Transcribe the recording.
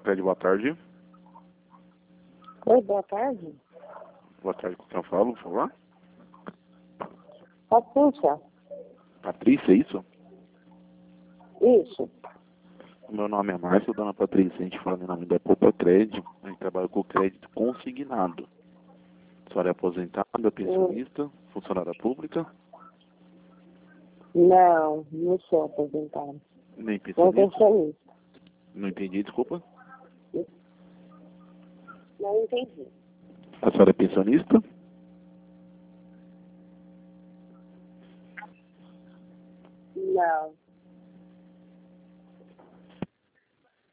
Crédito, boa tarde. Oi, boa tarde. Boa tarde, com quem eu falo, por favor? Patrícia. Patrícia, é isso? Isso. O meu nome é Márcio, dona Patrícia. A gente fala em nome da Poupa Crédito. A gente trabalha com crédito consignado. A senhora é aposentada, pensionista, funcionária pública? Não, não sou aposentada. Nem Não pensionista? pensionista. Não entendi, desculpa. Não entendi. A senhora é pensionista? Não.